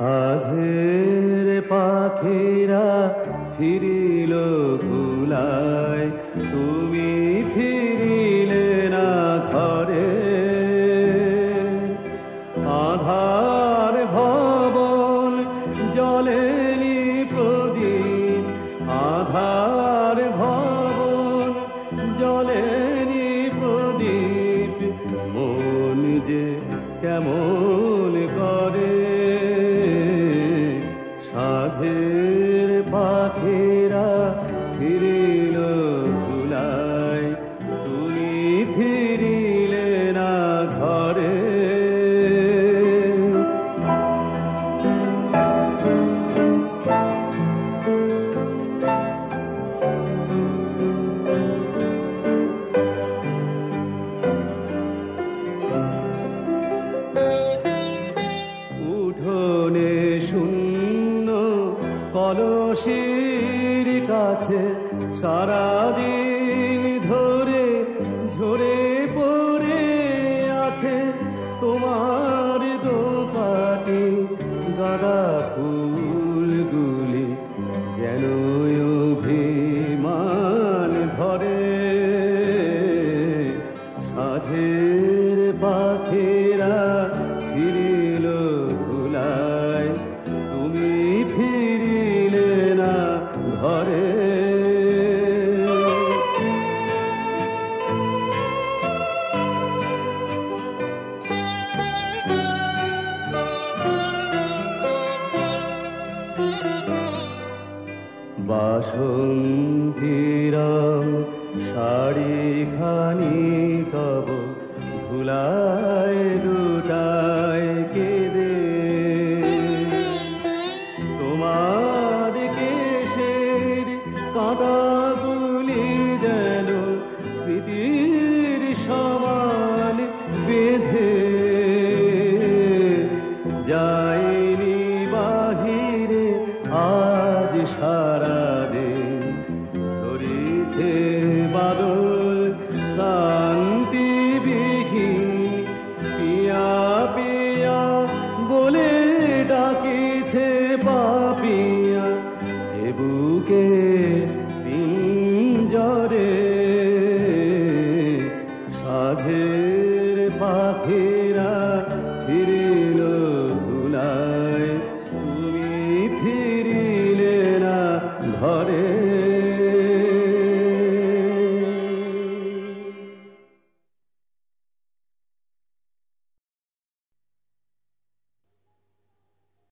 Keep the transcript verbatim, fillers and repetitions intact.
সাধের পাখিরা ফিরিল কুলায়, তুমি ফিরিলে না ঘরে। আধার ভবন জ্বলেনি প্রদীপ, আধার ভবন জ্বলেনি প্রদীপ, মন যে কেমন করে। সাধের পাখিরা ফিরিল কুলায়, তুমি ফিরিলে না ঘরে। উঠোনে শূন্য কলসির কাছে সারাদিন ধরে ঝরে পড়ে আছে তোমার দোপাটি গাঁদা ফুলগুলি, যেন অভিমান ধরে। সাধের পাখিরা ফিরিল কুলায়, তুমি ফিরিলে না ঘরে। বাসন্তীরং শাড়ি খানি তব ধুলায় দুটায় কেঁদে। তোমার কেশের কাঁটাগুলি যেন স্মৃতির সমান বেঁধে। যায়নি বাহিরে আজ সারাদিন, ঝরিছে বাদল শান্তিবিহীন। পিয়া পিয়া বলে ডাকিছে পাপিয়া, এ বুকে পিঞ্জরে। সাধের পাখিরা ফিরিল কুলায়, তুমি ফিরিলে না ঘরে।